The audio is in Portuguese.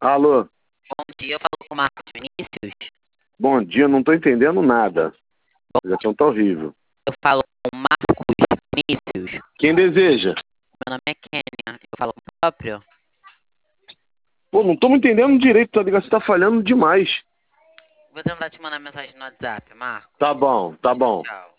Alô, Bom dia, eu falo com o Marcos Vinícius. bom dia, não tô entendendo nada. A ligação tá horrível. Eu falo com o Marcos Vinícius. Quem deseja? Meu nome é Kênia. Eu falo com o próprio. Pô, não tô me entendendo direito, a ligação tá falhando demais. Vou tentar te mandar mensagem no WhatsApp, Marcos. Tá bom, tá bom. Tchau.